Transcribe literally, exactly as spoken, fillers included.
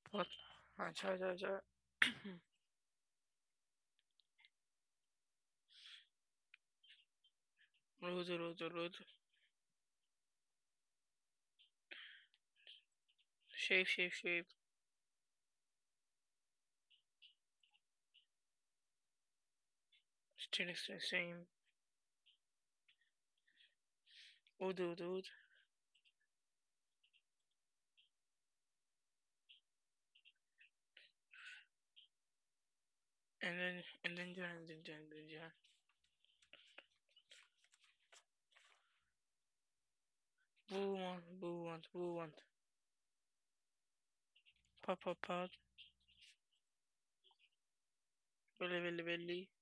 बहुत अच्छा अच्छा अच्छा रोज रोज रोज shape shape shape still the same ud ud ud and then and then Jan and then Jan and then Jan boo want boo want boo want pop pop pop belly belly belly